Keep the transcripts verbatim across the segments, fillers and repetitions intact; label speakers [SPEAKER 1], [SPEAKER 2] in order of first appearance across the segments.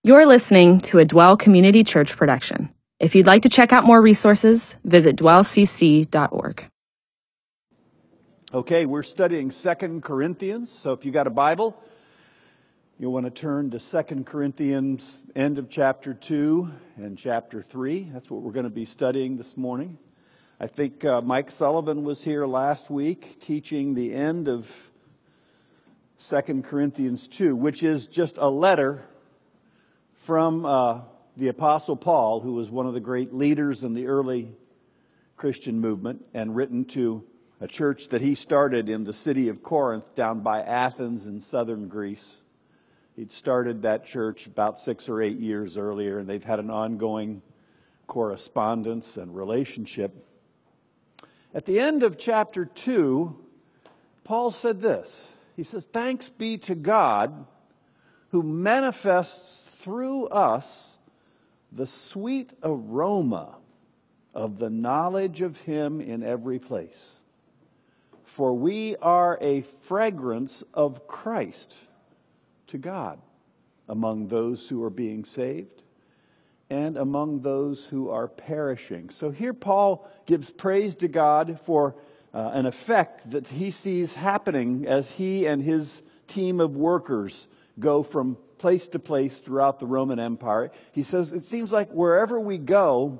[SPEAKER 1] You're listening to a Dwell Community Church production. If you'd like to check out more resources, visit dwell c c dot org.
[SPEAKER 2] Okay, we're studying Second Corinthians, so if you got a Bible, you'll want to turn to Second Corinthians, end of chapter two and chapter three. That's what we're going to be studying this morning. I think uh, Mike Sullivan was here last week teaching the end of Second Corinthians two, which is just a letter from uh, the Apostle Paul, who was one of the great leaders in the early Christian movement, and written to a church that he started in the city of Corinth down by Athens in southern Greece. He'd started that church about six or eight years earlier, and they've had an ongoing correspondence and relationship. At the end of chapter two, Paul said this. He says, "Thanks be to God who manifests through us the sweet aroma of the knowledge of Him in every place. For we are a fragrance of Christ to God among those who are being saved and among those who are perishing." So here Paul gives praise to God for uh, an effect that he sees happening as he and his team of workers go from place to place throughout the Roman Empire. He says, it seems like wherever we go,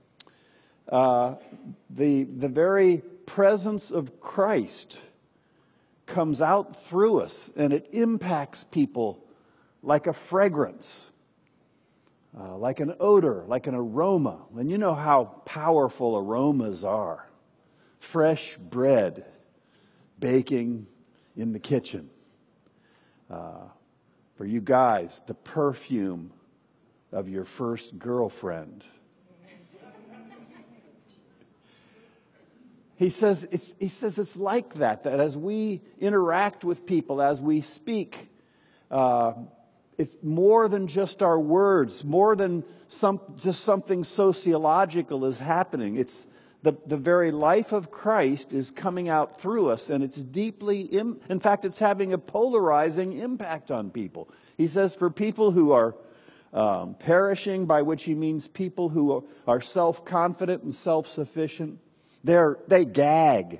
[SPEAKER 2] uh, the, the very presence of Christ comes out through us, and it impacts people like a fragrance, uh, like an odor, like an aroma. And you know how powerful aromas are. Fresh bread baking in the kitchen. Uh, For you guys, the perfume of your first girlfriend. He says it's, he says it's like that, that as we interact with people, as we speak, uh, it's more than just our words, more than some, just something sociological is happening. It's the, the very life of Christ is coming out through us, and it's deeply, im- in fact, it's having a polarizing impact on people. He says for people who are um, perishing, by which he means people who are, are self-confident and self-sufficient, they're, they gag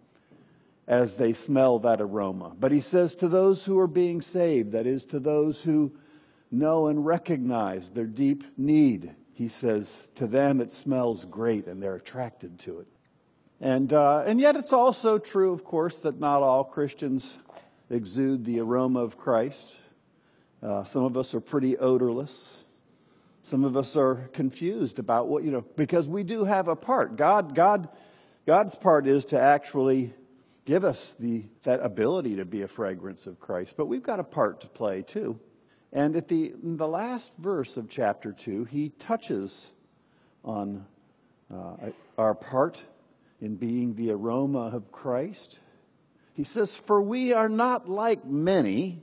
[SPEAKER 2] as they smell that aroma. But he says to those who are being saved, that is, to those who know and recognize their deep need, he says to them it smells great and they're attracted to it. And, uh, and yet it's also true, of course, that not all Christians exude the aroma of Christ. Uh, some of us are pretty odorless. Some of us are confused about what, you know, because we do have a part. God, God, God's part is to actually give us the that ability to be a fragrance of Christ. But we've got a part to play too. And at the, in the last verse of chapter two, he touches on uh, our part in being the aroma of Christ. He says, "For we are not like many,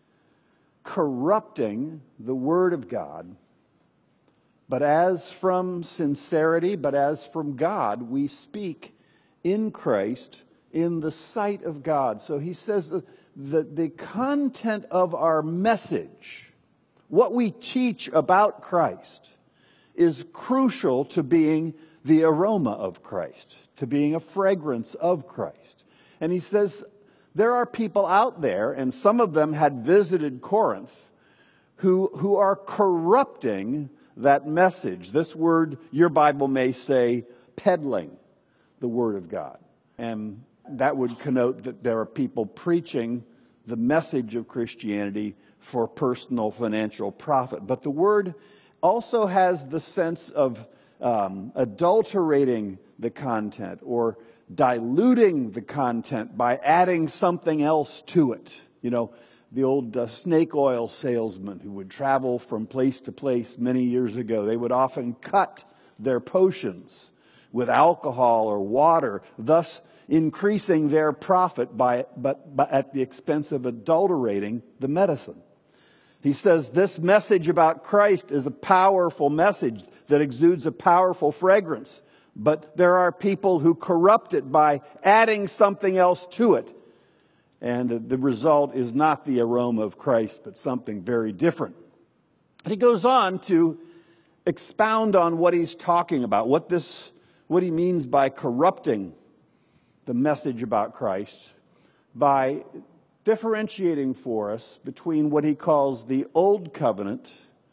[SPEAKER 2] corrupting the word of God, but as from sincerity, but as from God, we speak in Christ in the sight of God." So he says that the, the content of our message, what we teach about Christ, is crucial to being the aroma of Christ, to being a fragrance of Christ. And he says there are people out there, and some of them had visited Corinth, who, who are corrupting that message. This word, your Bible may say, peddling the Word of God. And that would connote that there are people preaching the message of Christianity for personal financial profit. But the word also has the sense of um, adulterating the content or diluting the content by adding something else to it. You know, the old uh, snake oil salesman who would travel from place to place many years ago, they would often cut their potions with alcohol or water, thus increasing their profit by, but, but at the expense of adulterating the medicine. He says this message about Christ is a powerful message that exudes a powerful fragrance. But there are people who corrupt it by adding something else to it. And the result is not the aroma of Christ, but something very different. But he goes on to expound on what he's talking about, what this, what he means by corrupting the message about Christ, by differentiating for us between what he calls the Old Covenant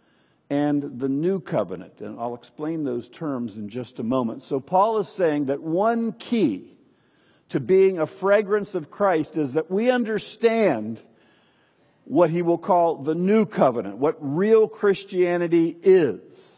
[SPEAKER 2] and the New Covenant. And I'll explain those terms in just a moment. So Paul is saying that one key to being a fragrance of Christ is that we understand what he will call the New Covenant, what real Christianity is,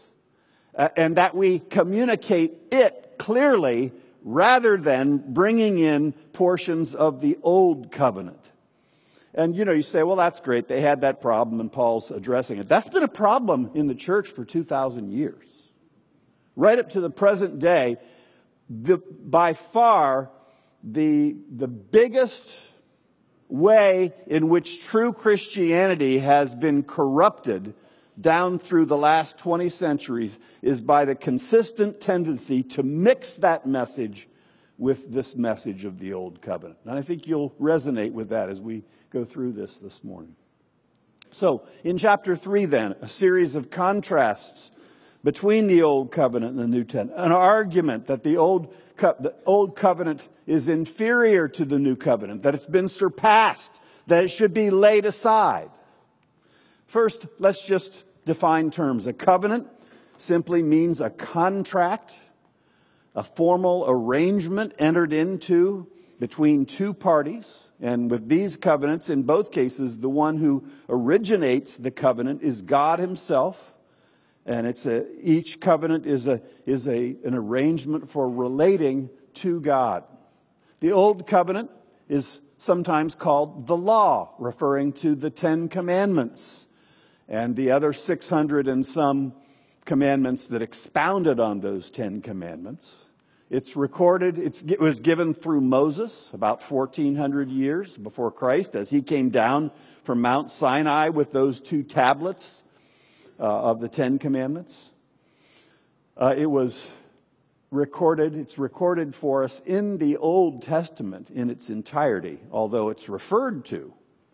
[SPEAKER 2] uh, and that we communicate it clearly rather than bringing in portions of the Old Covenant. And, you know, you say, well, that's great. They had that problem and Paul's addressing it. That's been a problem in the church for two thousand years. Right up to the present day, the, by far the, the biggest way in which true Christianity has been corrupted down through the last twenty centuries is by the consistent tendency to mix that message with this message of the Old Covenant. And I think you'll resonate with that as we go through this this morning. So, in chapter three then, a series of contrasts between the Old Covenant and the New Testament. An argument that the Old, Co- the Old Covenant is inferior to the New Covenant, that it's been surpassed, that it should be laid aside. First, let's just define terms. A covenant simply means a contract, a formal arrangement entered into between two parties. And with these covenants, in both cases, the one who originates the covenant is God himself. And it's a, each covenant is a is a an arrangement for relating to God. The Old Covenant is sometimes called the law, referring to the Ten Commandments and the other six hundred and some commandments that expounded on those Ten Commandments. It's recorded, it's, it was given through Moses about fourteen hundred years before Christ as he came down from Mount Sinai with those two tablets uh, of the Ten Commandments. Uh, it was recorded, it's recorded for us in the Old Testament in its entirety, although it's referred to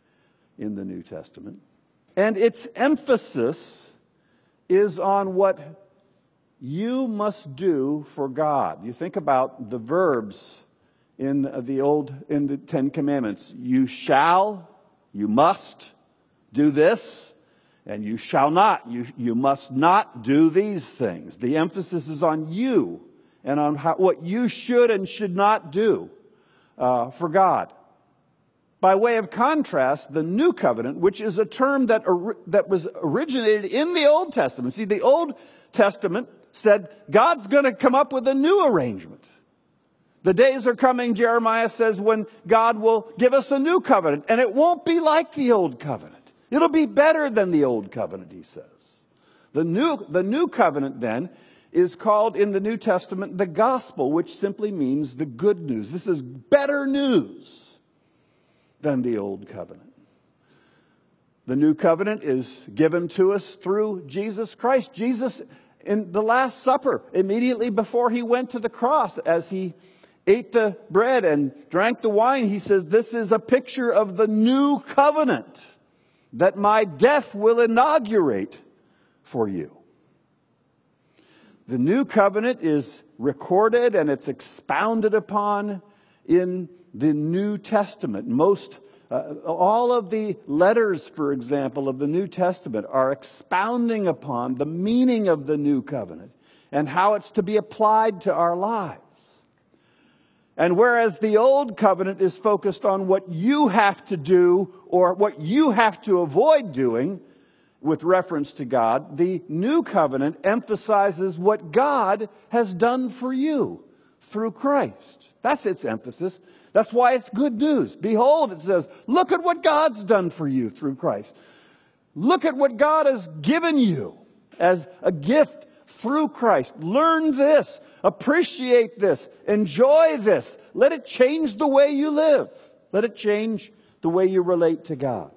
[SPEAKER 2] in the New Testament. And its emphasis is on what you must do for God. You think about the verbs in the old, in the Ten Commandments. You shall, you must do this, and you shall not. You, you must not do these things. The emphasis is on you and on how, what you should and should not do uh, for God. By way of contrast, the New Covenant, which is a term that, or, that was originated in the Old Testament. See, the Old Testament said God's going to come up with a new arrangement. The days are coming, Jeremiah says, when God will give us a new covenant. And it won't be like the Old Covenant. It'll be better than the Old Covenant, he says. The new, the new covenant, then, is called in the New Testament the gospel, which simply means the good news. This is better news than the Old Covenant. The new covenant is given to us through Jesus Christ. Jesus, in the Last Supper, immediately before he went to the cross, as he ate the bread and drank the wine, he says, this is a picture of the new covenant that my death will inaugurate for you. The new covenant is recorded and it's expounded upon in the New Testament. Most, uh, all of the letters, for example, of the New Testament are expounding upon the meaning of the new covenant and how it's to be applied to our lives. And whereas the old covenant is focused on what you have to do or what you have to avoid doing with reference to God, the new covenant emphasizes what God has done for you through Christ. That's its emphasis. That's why it's good news. Behold, it says, look at what God's done for you through Christ. Look at what God has given you as a gift through Christ. Learn this. Appreciate this. Enjoy this. Let it change the way you live. Let it change the way you relate to God.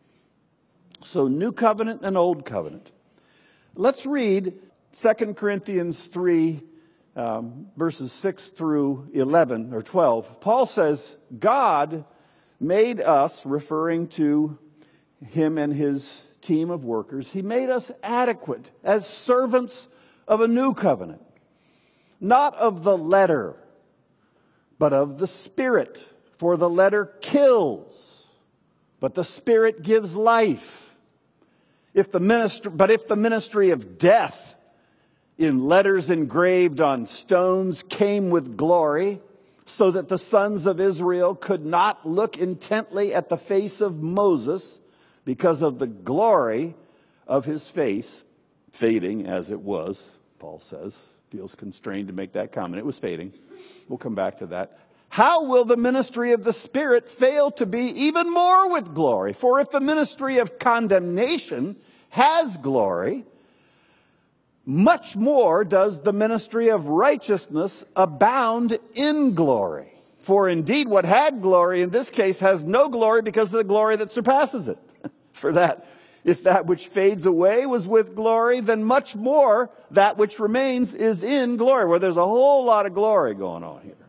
[SPEAKER 2] So, new covenant and old covenant. Let's read Second Corinthians three, um, verses six through eleven or twelve. Paul says, God made us, referring to him and his team of workers. He made us adequate as servants of a new covenant, not of the letter, but of the Spirit. For the letter kills, but the Spirit gives life. If the ministry, but if the ministry of death in letters engraved on stones came with glory, so that the sons of Israel could not look intently at the face of Moses because of the glory of his face, fading as it was, Paul says, feels constrained to make that comment. It was fading. We'll come back to that. How will the ministry of the Spirit fail to be even more with glory? For if the ministry of condemnation has glory, much more does the ministry of righteousness abound in glory. For indeed, what had glory in this case has no glory because of the glory that surpasses it. For that, if that which fades away was with glory, then much more that which remains is in glory. Where there's a whole lot of glory going on here.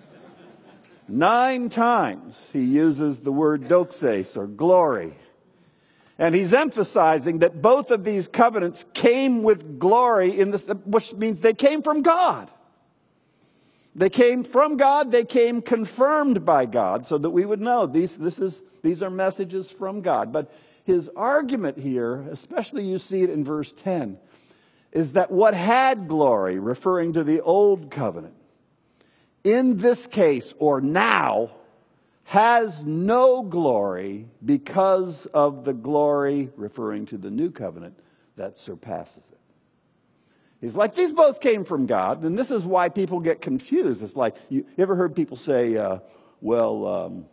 [SPEAKER 2] Nine times he uses the word doxes, or glory. And he's emphasizing that both of these covenants came with glory, in this, which means they came from God. They came from God. They came confirmed by God, so that we would know these, this is, these are messages from God. But his argument here, especially you see it in verse ten, is that what had glory, referring to the old covenant, in this case, or now, has no glory because of the glory, referring to the new covenant, that surpasses it. He's like, these both came from God, and this is why people get confused. It's like, you, you ever heard people say, uh, well, um,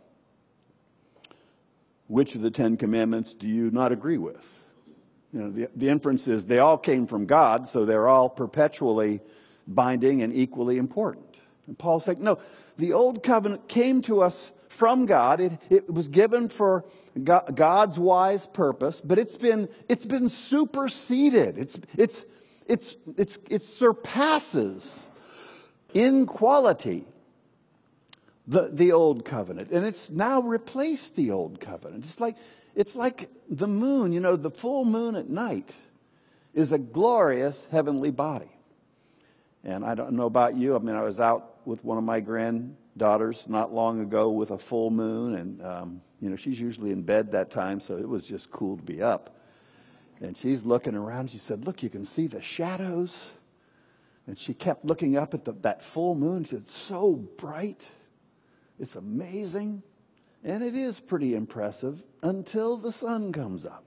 [SPEAKER 2] which of the Ten Commandments do you not agree with? You know, the, the inference is they all came from God, so they're all perpetually binding and equally important. And Paul's saying, no, the old covenant came to us from God. It, it was given for God's wise purpose, but it's been it's been superseded. It's it's it's it's it surpasses in quality the the old covenant, and it's now replaced the old covenant. It's like it's like the moon. You know, the full moon at night is a glorious heavenly body. And I don't know about you. I mean, I was out with one of my granddaughters not long ago with a full moon. And, um, you know, she's usually in bed that time, so it was just cool to be up. And she's looking around. She said, look, you can see the shadows. And she kept looking up at the, that full moon. She said, it's so bright. It's amazing. And it is pretty impressive until the sun comes up.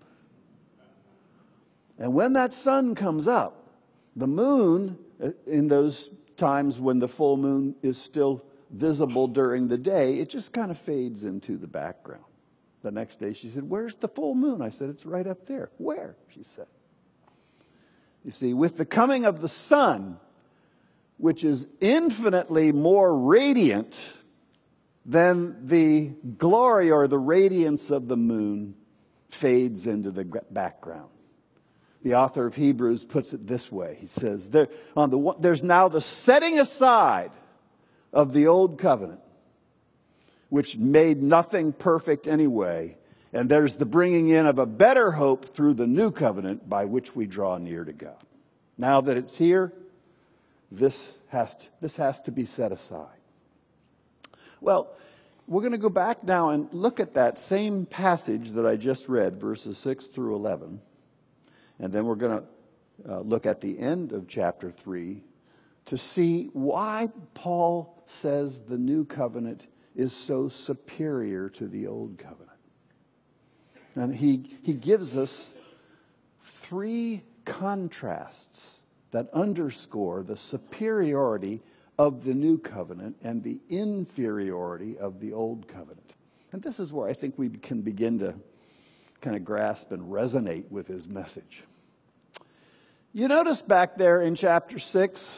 [SPEAKER 2] And when that sun comes up, the moon, in those times when the full moon is still visible during the day, it just kind of fades into the background. The next day she said, where's the full moon? I said, it's right up there. Where? She said. You see, with the coming of the sun, which is infinitely more radiant than the glory or the radiance of the moon, fades into the background. The author of Hebrews puts it this way. He says, there, on the, there's now the setting aside of the old covenant, which made nothing perfect anyway. And there's the bringing in of a better hope through the new covenant by which we draw near to God. Now that it's here, this has to, this has to be set aside. Well, we're going to go back now and look at that same passage that I just read, verses six through eleven. And then we're going to uh, look at the end of chapter three to see why Paul says the new covenant is so superior to the old covenant. And he, he gives us three contrasts that underscore the superiority of the new covenant and the inferiority of the old covenant. And this is where I think we can begin to kind of grasp and resonate with his message. You notice back there in chapter six,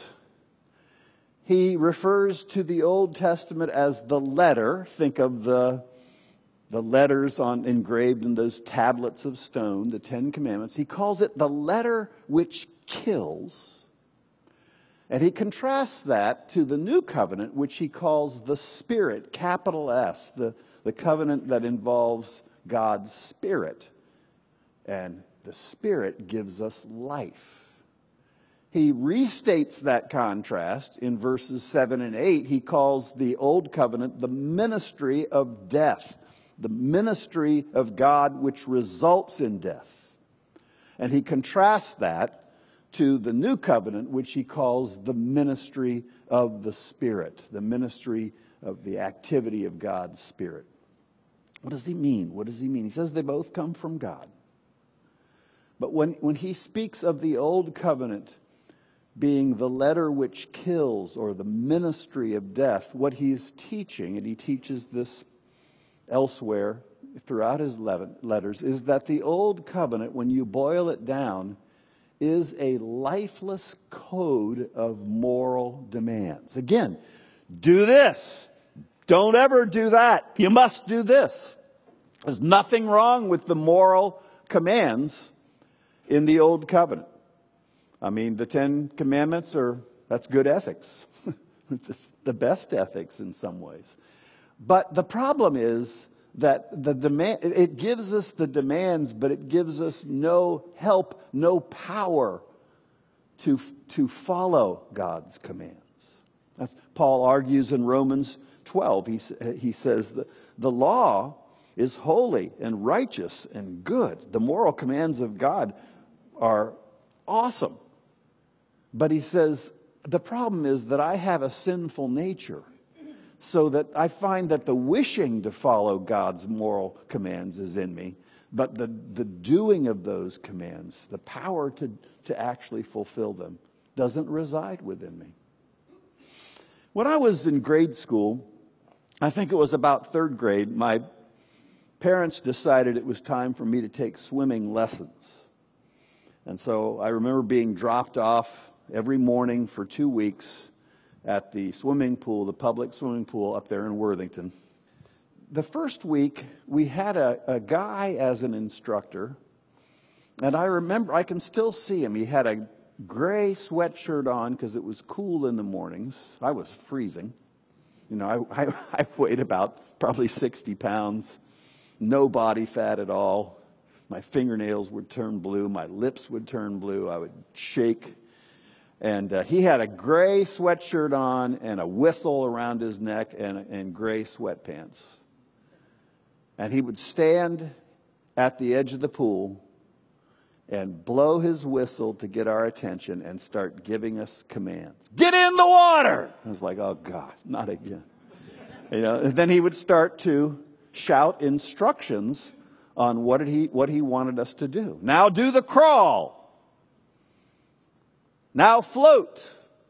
[SPEAKER 2] he refers to the Old Testament as the letter. Think of the, the letters on engraved in those tablets of stone, the Ten Commandments. He calls it the letter which kills. And he contrasts that to the new covenant, which he calls the Spirit, capital S, the, the covenant that involves God's Spirit. And The Spirit gives us life. He restates that contrast in verses seven and eight. He calls the old covenant the ministry of death, the ministry of God which results in death. And he contrasts that to the new covenant, which he calls the ministry of the Spirit, the ministry of the activity of God's Spirit. What does he mean? What does he mean? He says they both come from God. But when, when he speaks of the old covenant being the letter which kills, or the ministry of death, what he's teaching, and he teaches this elsewhere throughout his letters, is that the old covenant, when you boil it down, is a lifeless code of moral demands. Again, do this. Don't ever do that. You must do this. There's nothing wrong with the moral commands in the old covenant. I mean, the Ten Commandments are, that's good ethics. It's the best ethics in some ways. But the problem is that the demand, it gives us the demands, but it gives us no help, no power to, to follow God's commands. That's, Paul argues in Romans twelve. He, he says that the law is holy and righteous and good. The moral commands of God are awesome. But he says, the problem is that I have a sinful nature, so that I find that the wishing to follow God's moral commands is in me, but the, the doing of those commands, the power to, to actually fulfill them, doesn't reside within me. When I was in grade school, I think it was about third grade, my parents decided it was time for me to take swimming lessons. And so I remember being dropped off every morning for two weeks at the swimming pool, the public swimming pool up there in Worthington. The first week, we had a, a guy as an instructor, and I remember, I can still see him. He had a gray sweatshirt on because it was cool in the mornings. I was freezing. You know, I, I, I weighed about probably sixty pounds, no body fat at all. My fingernails would turn blue. My lips would turn blue. I would shake. And uh, he had a gray sweatshirt on and a whistle around his neck and, and gray sweatpants. And he would stand at the edge of the pool and blow his whistle to get our attention and start giving us commands. Get in the water! I was like, oh God, not again. You know, and then he would start to shout instructions on what did he what he wanted us to do. Now do the crawl. Now float.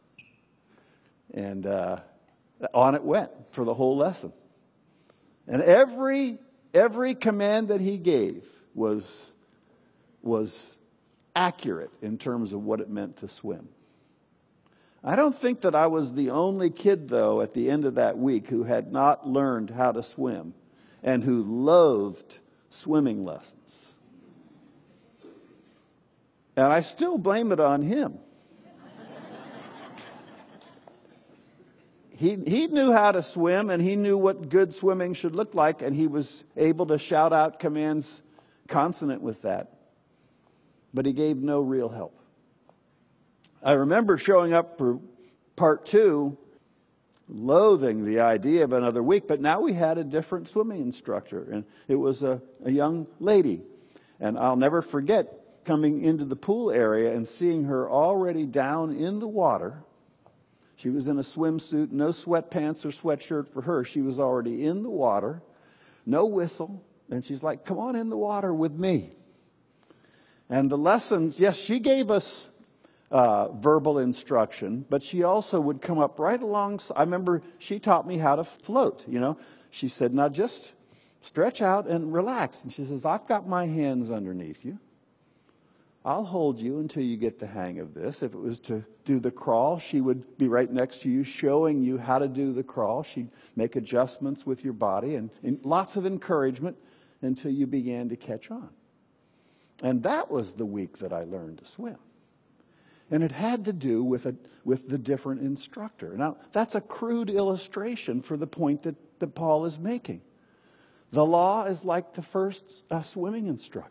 [SPEAKER 2] And uh, on it went for the whole lesson. And every every command that he gave was was accurate in terms of what it meant to swim. I don't think that I was the only kid, though, at the end of that week who had not learned how to swim and who loathed swimming lessons. And I still blame it on him. He, he knew how to swim, and he knew what good swimming should look like, and he was able to shout out commands consonant with that. But he gave no real help. I remember showing up for part two, loathing the idea of another week, but now we had a different swimming instructor, and it was a, a young lady. And I'll never forget coming into the pool area and seeing her already down in the water. She was in a swimsuit, no sweatpants or sweatshirt for her. She was already in the water, no whistle. And she's like, come on in the water with me. And the lessons, yes, she gave us uh, verbal instruction, but she also would come up right along. I remember she taught me how to float, you know. She said, now just stretch out and relax. And she says, I've got my hands underneath you. I'll hold you until you get the hang of this. If it was to do the crawl, she would be right next to you showing you how to do the crawl. She'd make adjustments with your body and, and lots of encouragement until you began to catch on. And that was the week that I learned to swim. And it had to do with a, with the different instructor. Now, that's a crude illustration for the point that, that Paul is making. The law is like the first uh, swimming instructor.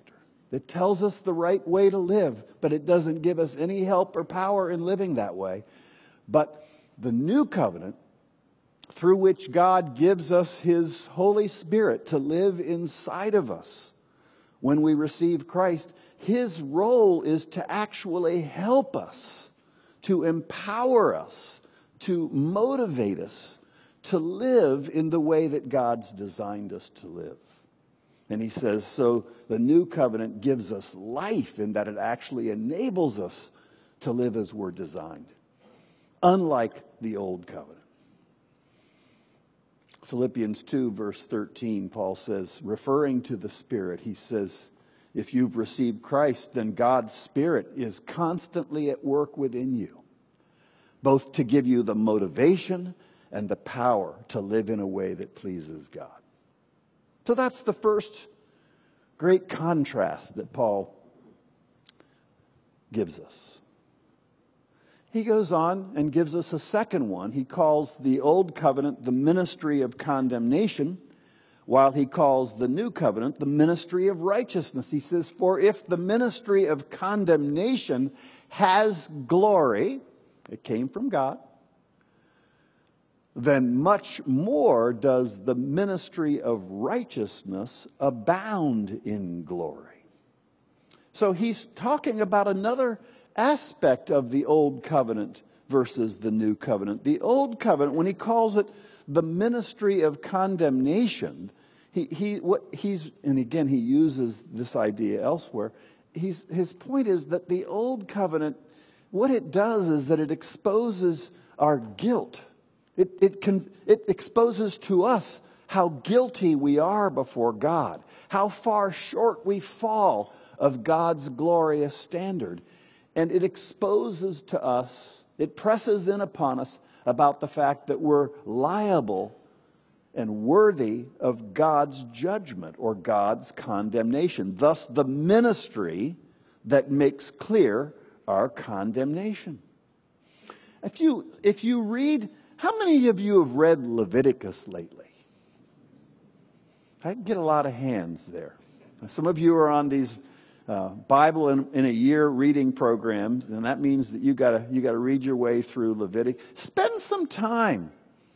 [SPEAKER 2] that tells us the right way to live, but it doesn't give us any help or power in living that way. But the new covenant, through which God gives us His Holy Spirit to live inside of us when we receive Christ, His role is to actually help us, to empower us, to motivate us to live in the way that God's designed us to live. And he says, so the new covenant gives us life in that it actually enables us to live as we're designed, unlike the old covenant. Philippians two, verse thirteen, Paul says, referring to the Spirit, he says, if you've received Christ, then God's Spirit is constantly at work within you, both to give you the motivation and the power to live in a way that pleases God. So that's the first great contrast that Paul gives us. He goes on and gives us a second one. He calls the old covenant the ministry of condemnation, while he calls the new covenant the ministry of righteousness. He says, for if the ministry of condemnation has glory, it came from God, then much more does the ministry of righteousness abound in glory. So he's talking about another aspect of the old covenant versus the new covenant. The old covenant, when he calls it the ministry of condemnation, he he what he's and again he uses this idea elsewhere. He's his point is that the old covenant, what it does is that it exposes our guilt. It it can it exposes to us how guilty we are before God, how far short we fall of God's glorious standard. And it exposes to us, it presses in upon us about the fact that we're liable and worthy of God's judgment or God's condemnation. Thus, the ministry that makes clear our condemnation. If you, if you read, how many of you have read Leviticus lately? I get a lot of hands there. Some of you are on these Uh, Bible in, in a year reading programs, and that means that you gotta you gotta read your way through Leviticus. Spend some time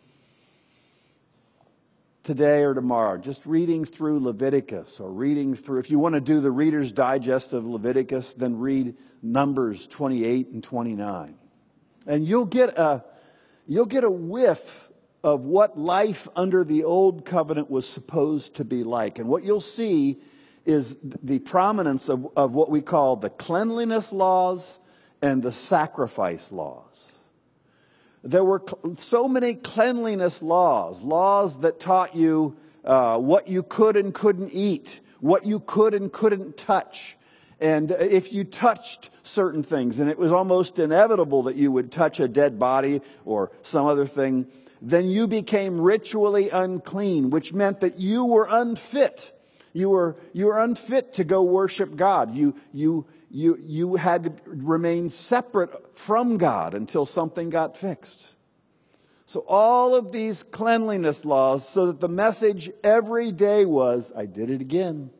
[SPEAKER 2] today or tomorrow just reading through Leviticus, or reading through. If you want to do the Reader's Digest of Leviticus, then read Numbers twenty-eight and twenty-nine, and you'll get a you'll get a whiff of what life under the old covenant was supposed to be like, and what you'll see is the prominence of, of what we call the cleanliness laws and the sacrifice laws. There were cl- so many cleanliness laws, laws that taught you uh, what you could and couldn't eat, what you could and couldn't touch. And if you touched certain things, and it was almost inevitable that you would touch a dead body or some other thing, then you became ritually unclean, which meant that you were unfit. You were you were unfit to go worship God. You you you you had to remain separate from God until something got fixed. So all of these cleanliness laws, so that the message every day was, I did it again.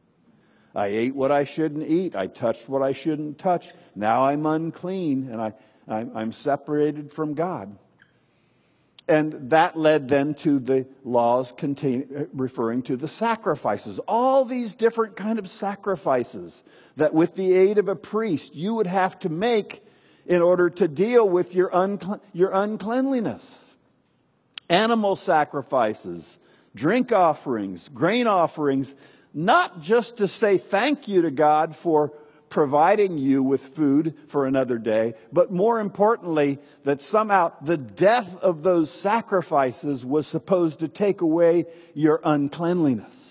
[SPEAKER 2] I ate what I shouldn't eat. I touched what I shouldn't touch. Now I'm unclean, and I I'm, I'm separated from God. And that led then to the laws contain, referring to the sacrifices. All these different kind of sacrifices that with the aid of a priest you would have to make in order to deal with your, uncle- your uncleanliness. Animal sacrifices, drink offerings, grain offerings, not just to say thank you to God for providing you with food for another day, but more importantly, that somehow the death of those sacrifices was supposed to take away your uncleanliness.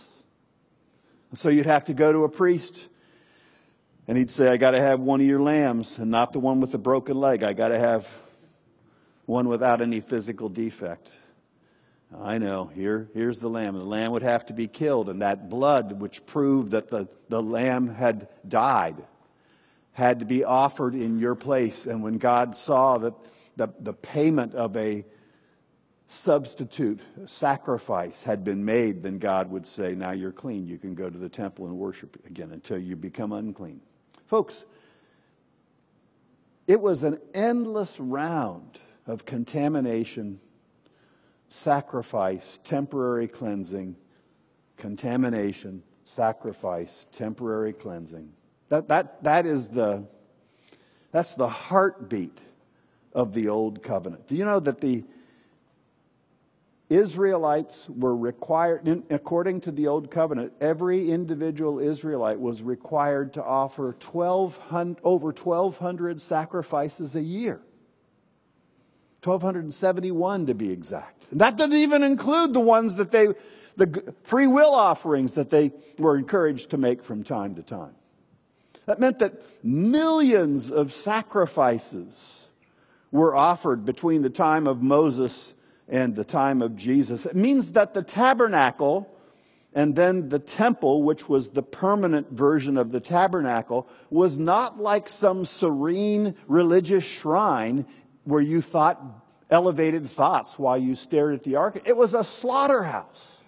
[SPEAKER 2] So you'd have to go to a priest, and he'd say, I got to have one of your lambs, and not the one with the broken leg. I got to have one without any physical defect. I know, here, here's the lamb. The lamb would have to be killed, and that blood, which proved that the, the lamb had died, had to be offered in your place. And when God saw that the, the payment of a substitute sacrifice had been made, then God would say, now you're clean. You can go to the temple and worship again until you become unclean. Folks, it was an endless round of contamination, sacrifice, temporary cleansing, contamination, sacrifice, temporary cleansing. That, that, that is the, that's the heartbeat of the Old Covenant. Do you know that the Israelites were required, according to the Old Covenant, every individual Israelite was required to offer twelve hundred, over twelve hundred sacrifices a year. one thousand two hundred seventy-one to be exact. And that doesn't even include the ones that they, the free will offerings that they were encouraged to make from time to time. That meant that millions of sacrifices were offered between the time of Moses and the time of Jesus. It means that the tabernacle and then the temple, which was the permanent version of the tabernacle, was not like some serene religious shrine where you thought elevated thoughts while you stared at the ark. It was a slaughterhouse.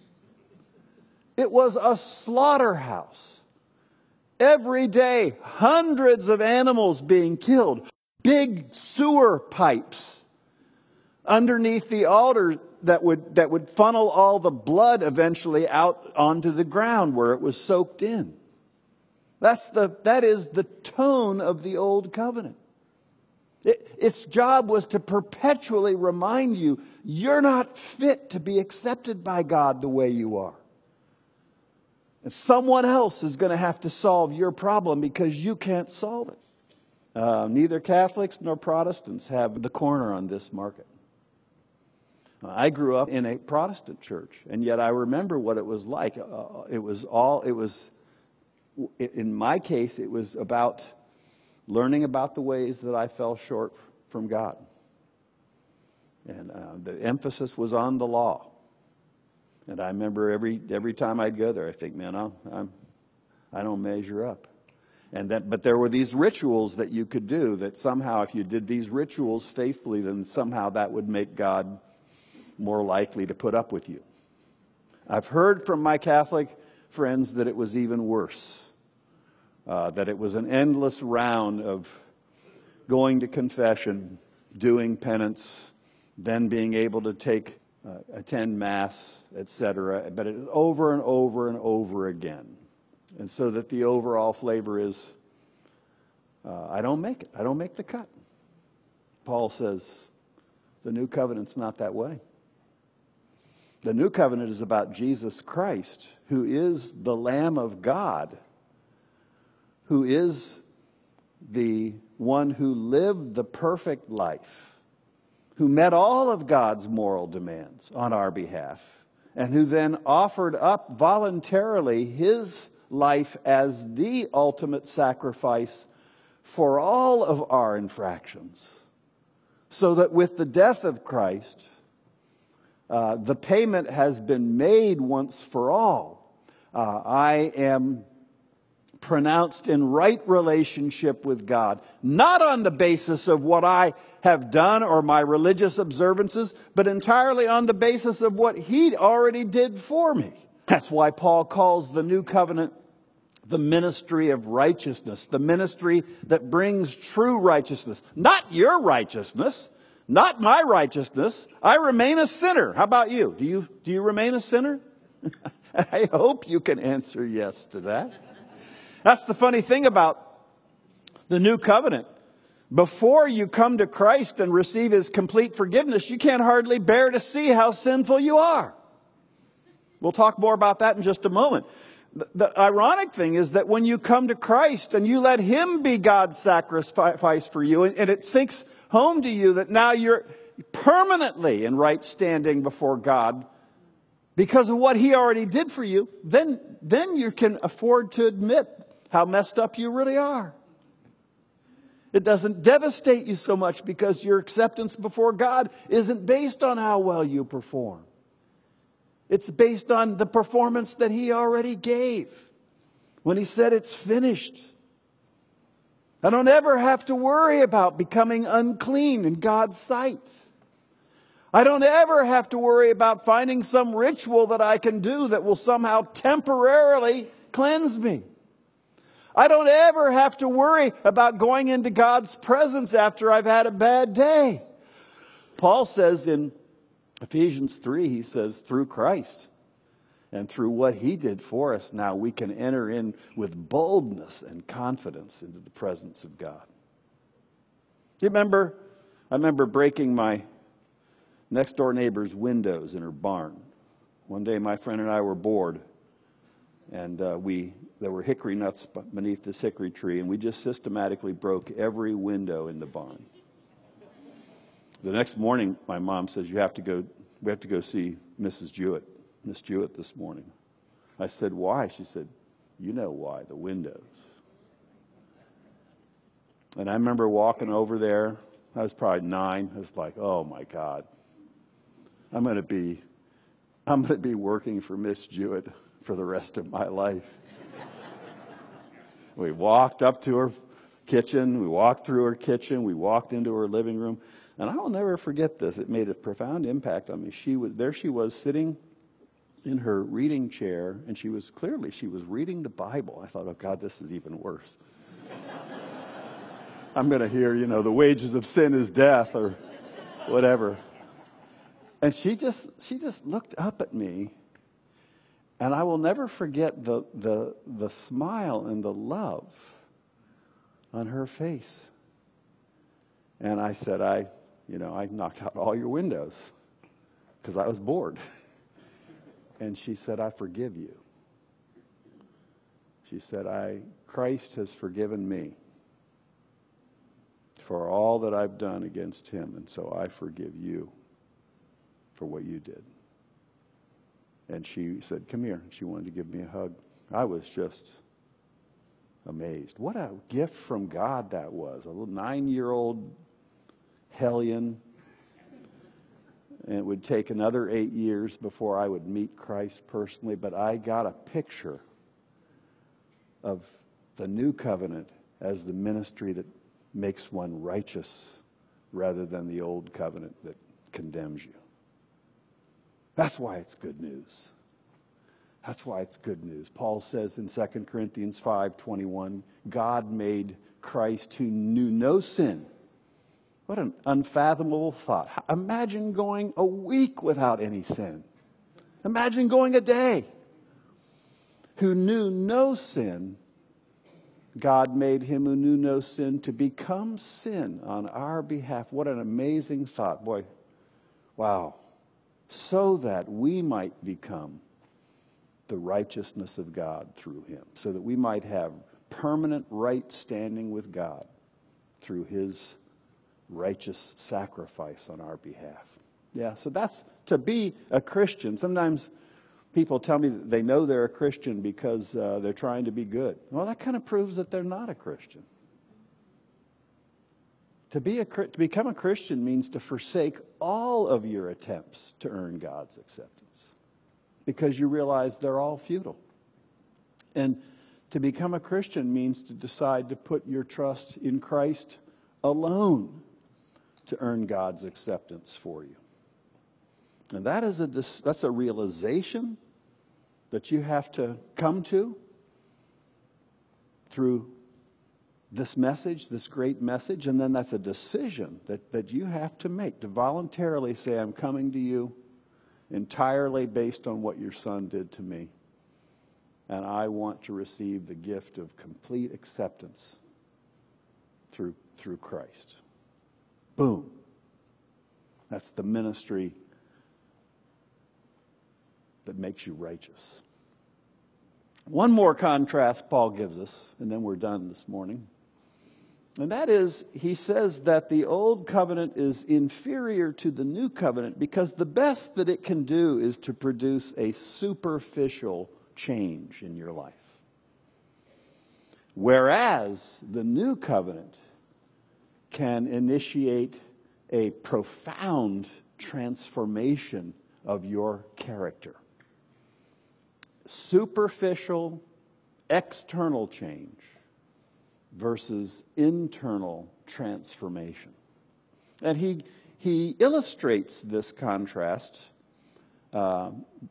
[SPEAKER 2] It was a slaughterhouse. Every day, hundreds of animals being killed. Big sewer pipes underneath the altar that would, that would funnel all the blood eventually out onto the ground where it was soaked in. That's the, that is the tone of the Old Covenant. It, its job was to perpetually remind you, you're not fit to be accepted by God the way you are. And someone else is going to have to solve your problem because you can't solve it. Uh, neither Catholics nor Protestants have the corner on this market. I grew up in a Protestant church, and yet I remember what it was like. Uh, it was all, it was, in my case, it was about learning about the ways that I fell short from God. And uh, the emphasis was on the law. And I remember every every time I'd go there, I think, man, I'm, I'm, I don't measure up. And that, but there were these rituals that you could do that somehow, if you did these rituals faithfully, then somehow that would make God more likely to put up with you. I've heard from my Catholic friends that it was even worse. Uh, that it was an endless round of going to confession, doing penance, then being able to take, uh, attend Mass, et cetera. But it was over and over and over again. And so that the overall flavor is, uh, I don't make it. I don't make the cut. Paul says, the new covenant's not that way. The new covenant is about Jesus Christ, who is the Lamb of God, who is the one who lived the perfect life, who met all of God's moral demands on our behalf, and who then offered up voluntarily his life as the ultimate sacrifice for all of our infractions, so that with the death of Christ, uh, the payment has been made once for all. Uh, I am pronounced in right relationship with God, not on the basis of what I have done or my religious observances, but entirely on the basis of what He already did for me. That's why Paul calls the new covenant the ministry of righteousness, the ministry that brings true righteousness. Not your righteousness, not my righteousness. I remain a sinner. How about you? Do you, do you remain a sinner? I hope you can answer yes to that. That's the funny thing about the new covenant. Before you come to Christ and receive His complete forgiveness, you can't hardly bear to see how sinful you are. We'll talk more about that in just a moment. The, the ironic thing is that when you come to Christ and you let Him be God's sacrifice for you, and, and it sinks home to you that now you're permanently in right standing before God because of what He already did for you, then, then you can afford to admit how messed up you really are. It doesn't devastate you so much because your acceptance before God isn't based on how well you perform. It's based on the performance that He already gave when He said it's finished. I don't ever have to worry about becoming unclean in God's sight. I don't ever have to worry about finding some ritual that I can do that will somehow temporarily cleanse me. I don't ever have to worry about going into God's presence after I've had a bad day. Paul says in Ephesians three, he says, through Christ and through what he did for us, now we can enter in with boldness and confidence into the presence of God. You remember, I remember breaking my next door neighbor's windows in her barn. One day my friend and I were bored, and uh, we there were hickory nuts beneath this hickory tree, and we just systematically broke every window in the barn. The next morning, my mom says, "You have to go. We have to go see Missus Jewett, Miss Jewett this morning." I said, "Why?" She said, "You know why? The windows." And I remember walking over there. I was probably nine. I was like, "Oh my God, I'm going to be, I'm going to be working for Miss Jewett for the rest of my life." We walked up to her kitchen. We walked through her kitchen. We walked into her living room. And I will never forget this. It made a profound impact on me. She was there. She was sitting in her reading chair, and she was clearly, she was reading the Bible. I thought, oh God, this is even worse. I'm going to hear, you know, the wages of sin is death or whatever. And she just, she just looked up at me. And I will never forget the, the, the smile and the love on her face. And I said, I, you know, I knocked out all your windows because I was bored. And she said, I forgive you. She said, I, Christ has forgiven me for all that I've done against him. And so I forgive you for what you did. And she said, come here. She wanted to give me a hug. I was just amazed. What a gift from God that was. A little nine-year-old hellion. And it would take another eight years before I would meet Christ personally. But I got a picture of the new covenant as the ministry that makes one righteous rather than the old covenant that condemns you. That's why it's good news. That's why it's good news. Paul says in Second Corinthians five twenty-one, God made Christ who knew no sin. What an unfathomable thought. Imagine going a week without any sin. Imagine going a day. Who knew no sin, God made him who knew no sin to become sin on our behalf. What an amazing thought. Boy, wow. So that we might become the righteousness of God through him. So that we might have permanent right standing with God through his righteous sacrifice on our behalf. Yeah, so that's to be a Christian. Sometimes people tell me that they know they're a Christian because uh, they're trying to be good. Well, that kind of proves that they're not a Christian. To be a to become a Christian means to forsake all of your attempts to earn God's acceptance, because you realize they're all futile. And to become a Christian means to decide to put your trust in Christ alone to earn God's acceptance for you. And that is a that's a realization that you have to come to through this message, this great message, and then that's a decision that, that you have to make, to voluntarily say, I'm coming to you entirely based on what your son did to me, and I want to receive the gift of complete acceptance through, through Christ. Boom. That's the ministry that makes you righteous. One more contrast Paul gives us, and then we're done this morning. And that is, he says that the old covenant is inferior to the new covenant because the best that it can do is to produce a superficial change in your life. Whereas the new covenant can initiate a profound transformation of your character. Superficial, external change versus internal transformation. And he he illustrates this contrast uh,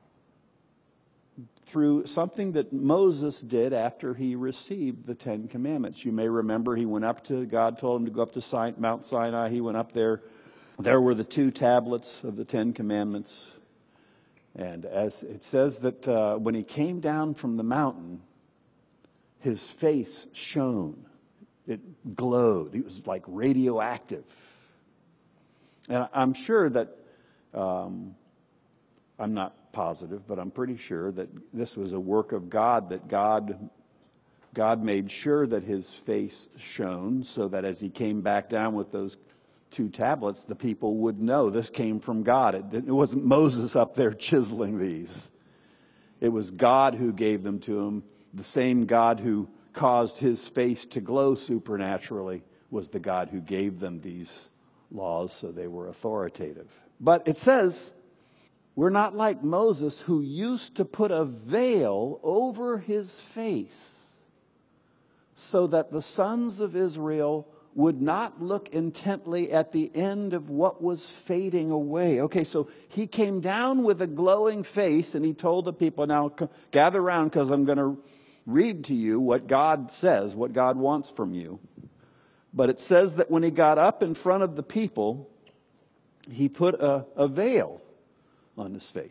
[SPEAKER 2] through something that Moses did after he received the Ten Commandments. You may remember he went up to, God told him to go up to Sin- Mount Sinai. He went up there. There were the two tablets of the Ten Commandments. And as it says that uh, when he came down from the mountain, his face shone. It glowed. He was like radioactive. And I'm sure that, um, I'm not positive, but I'm pretty sure that this was a work of God, that God, God made sure that his face shone so that as he came back down with those two tablets, the people would know this came from God. It, didn't, it wasn't Moses up there chiseling these. It was God who gave them to him. The same God who caused his face to glow supernaturally was the God who gave them these laws, so they were authoritative. But it says, we're not like Moses, who used to put a veil over his face so that the sons of Israel would not look intently at the end of what was fading away. Okay, so he came down with a glowing face and he told the people, now gather around because I'm going to read to you what God says, what God wants from you. But it says that when he got up in front of the people, he put a, a veil on his face.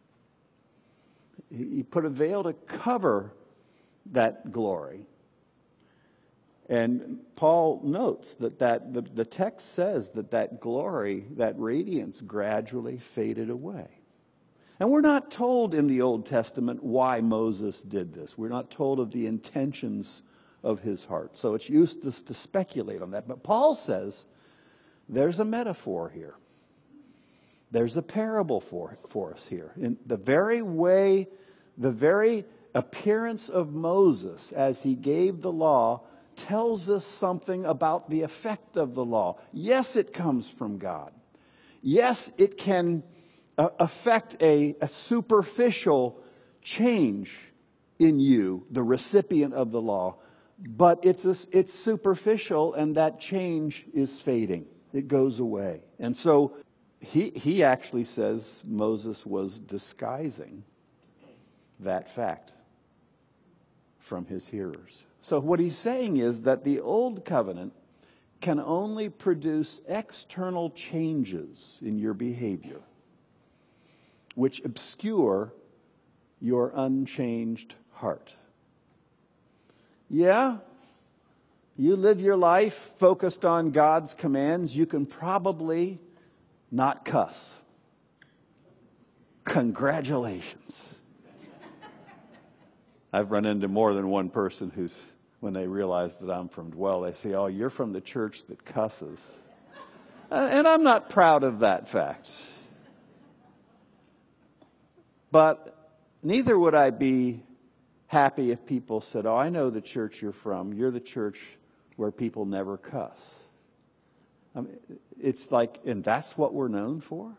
[SPEAKER 2] He put a veil to cover that glory. And Paul notes that, that the, the text says that that glory, that radiance gradually faded away. And we're not told in the Old Testament why Moses did this. We're not told of the intentions of his heart. So it's useless to speculate on that. But Paul says there's a metaphor here. There's a parable for, for us here. In the very way, the very appearance of Moses as he gave the law tells us something about the effect of the law. Yes, it comes from God. Yes, it can uh, affect a, a superficial change in you, the recipient of the law. But it's, a, it's superficial, and that change is fading. It goes away. And so he, he actually says Moses was disguising that fact from his hearers. So what he's saying is that the old covenant can only produce external changes in your behavior, which obscure your unchanged heart. Yeah, you live your life focused on God's commands, you can probably not cuss. Congratulations. I've run into more than one person who's, when they realize that I'm from Dwell, they say, oh, you're from the church that cusses. And I'm not proud of that fact. But neither would I be happy if people said, oh, I know the church you're from. You're the church where people never cuss. I mean, it's like, and that's what we're known for?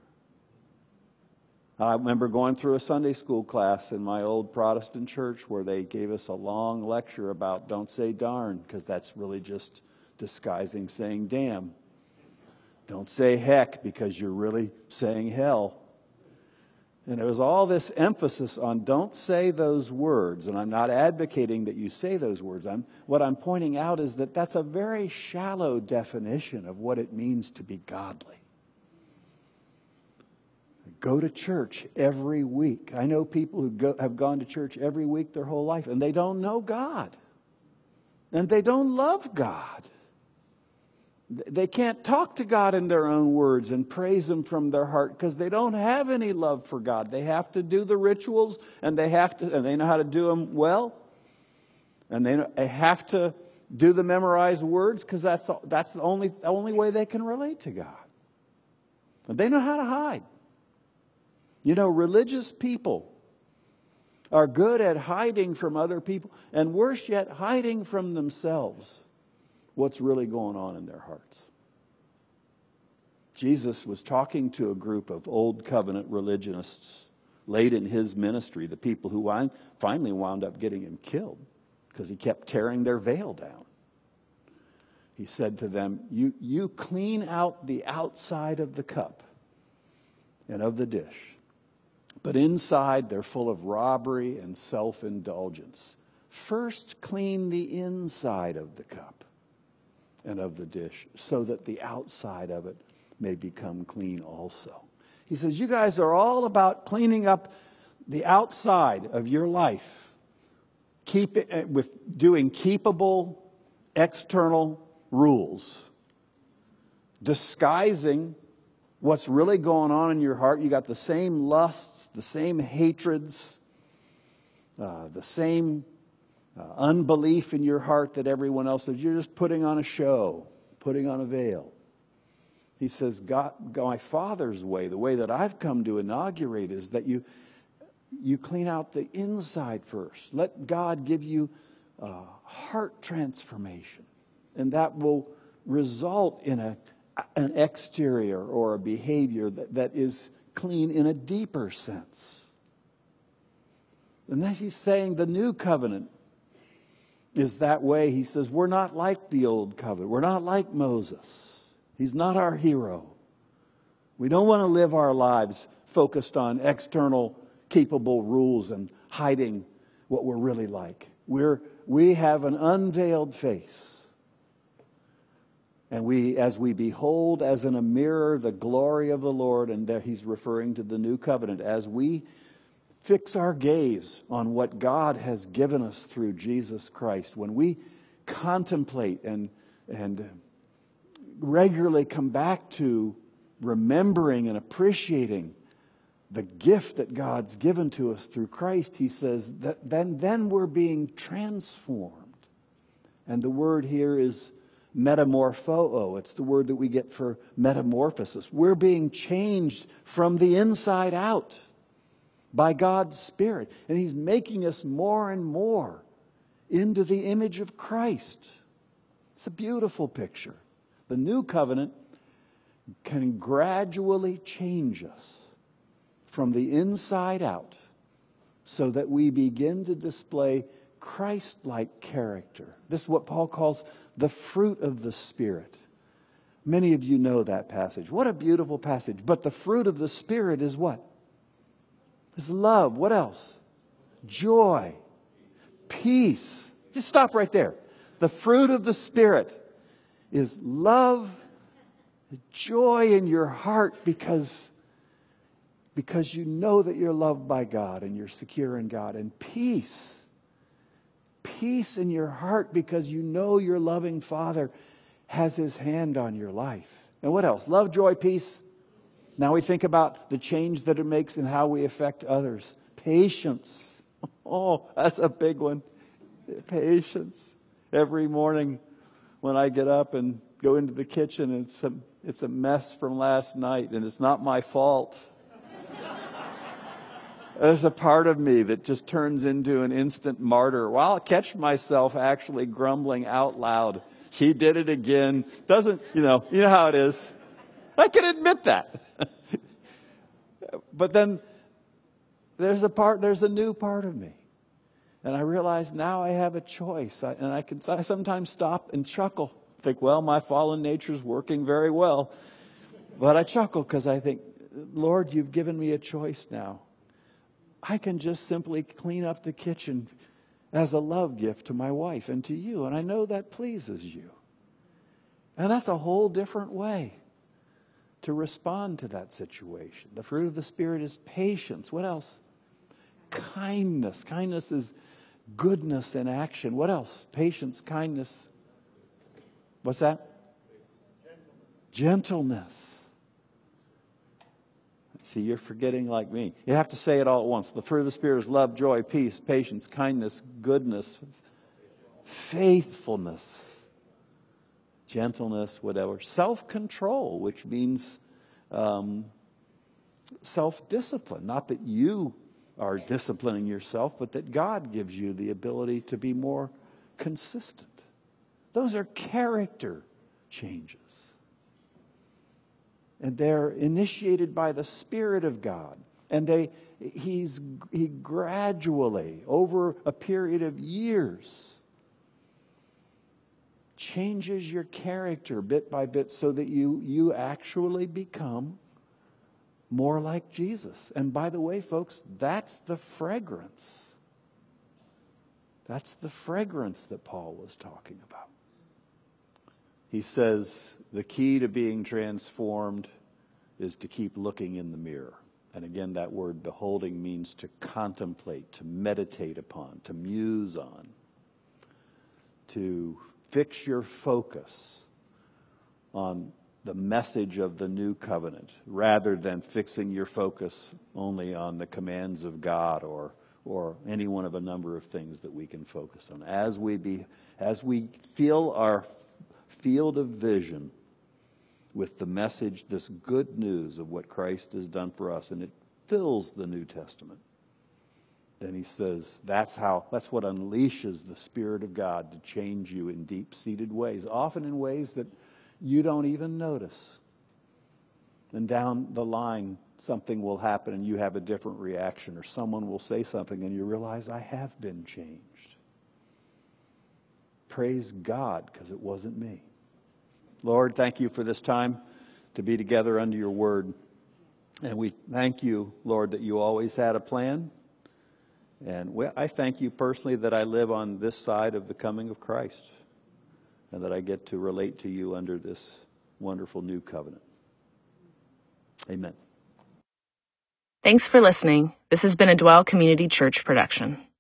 [SPEAKER 2] I remember going through a Sunday school class in my old Protestant church where they gave us a long lecture about don't say darn, because that's really just disguising saying damn. Don't say heck, because you're really saying hell. And there was all this emphasis on don't say those words. And I'm not advocating that you say those words. I'm, what I'm pointing out is that that's a very shallow definition of what it means to be godly. Go to church every week. I know people who go, have gone to church every week their whole life, and they don't know God. And they don't love God. They can't talk to God in their own words and praise Him from their heart because they don't have any love for God. They have to do the rituals, and they have to, and they know how to do them well. And they, they have to do the memorized words because that's that's the only the only way they can relate to God. And they know how to hide. You know, religious people are good at hiding from other people, and worse yet, hiding from themselves what's really going on in their hearts. Jesus was talking to a group of old covenant religionists late in his ministry, the people who finally wound up getting him killed because he kept tearing their veil down. He said to them, you, you clean out the outside of the cup and of the dish, but inside they're full of robbery and self-indulgence. First clean the inside of the cup and of the dish, so that the outside of it may become clean also. He says, you guys are all about cleaning up the outside of your life, keep it, with doing keepable external rules, disguising what's really going on in your heart. You got the same lusts, the same hatreds, uh, the same uh, unbelief in your heart that everyone else has. You're just putting on a show, putting on a veil. He says, God, my Father's way, the way that I've come to inaugurate, is that you you clean out the inside first. Let God give you uh, heart transformation, and that will result in a an exterior or a behavior that, that is clean in a deeper sense. And then he's saying the new covenant is that way. He says, we're not like the old covenant. We're not like Moses. He's not our hero. We don't want to live our lives focused on external keepable rules and hiding what we're really like. We're, we have an unveiled face. And we, as we behold as in a mirror the glory of the Lord, and there he's referring to the new covenant, as we fix our gaze on what God has given us through Jesus Christ, when we contemplate and, and regularly come back to remembering and appreciating the gift that God's given to us through Christ, he says that then, then we're being transformed. And the word here is metamorpho. It's the word that we get for metamorphosis. We're being changed from the inside out by God's Spirit. And he's making us more and more into the image of Christ. It's a beautiful picture. The new covenant can gradually change us from the inside out so that we begin to display Christ-like character. This is what Paul calls the fruit of the Spirit. Many of you know that passage. What a beautiful passage. But the fruit of the Spirit is what? Is love. What else? Joy. Peace. Just stop right there. The fruit of the Spirit is love, joy in your heart because, because you know that you're loved by God and you're secure in God. And peace. Peace in your heart because you know your loving Father has His hand on your life. And what else? Love, joy, peace. Now we think about the change that it makes in how we affect others. Patience. Oh, that's a big one. Patience. Every morning when I get up and go into the kitchen, it's a, it's a mess from last night, and it's not my fault. There's a part of me that just turns into an instant martyr. Well, I'll catch myself actually grumbling out loud. She did it again. Doesn't, you know, you know how it is. I can admit that. But then there's a part, there's a new part of me. And I realize now I have a choice. I, and I can I sometimes stop and chuckle. Think, well, my fallen nature's working very well. But I chuckle because I think, Lord, you've given me a choice now. I can just simply clean up the kitchen as a love gift to my wife and to you. And I know that pleases you. And that's a whole different way to respond to that situation. The fruit of the Spirit is patience. What else? Kindness. Kindness is goodness in action. What else? Patience, kindness. What's that? Gentleness. Gentleness. See, you're forgetting like me. You have to say it all at once. The fruit of the Spirit is love, joy, peace, patience, kindness, goodness, faithfulness, gentleness, whatever. Self-control, which means um, self-discipline. Not that you are disciplining yourself, but that God gives you the ability to be more consistent. Those are character changes. And they're initiated by the Spirit of God. And they, he's, he gradually, over a period of years, changes your character bit by bit so that you, you actually become more like Jesus. And by the way, folks, that's the fragrance. That's the fragrance that Paul was talking about. He says the key to being transformed is to keep looking in the mirror. And again, that word beholding means to contemplate, to meditate upon, to muse on, to fix your focus on the message of the new covenant rather than fixing your focus only on the commands of God or or any one of a number of things that we can focus on. As we be as we fill our field of vision with the message, this good news of what Christ has done for us, and it fills the New Testament, then he says that's how that's what unleashes the Spirit of God to change you in deep-seated ways, often in ways that you don't even notice. And down the line, something will happen and you have a different reaction, or someone will say something and you realize, I have been changed. Praise God, because it wasn't me. Lord, thank you for this time to be together under your word. And we thank you, Lord, that you always had a plan. And we, I thank you personally that I live on this side of the coming of Christ, and that I get to relate to you under this wonderful new covenant. Amen.
[SPEAKER 1] Thanks for listening. This has been a Dwell Community Church production.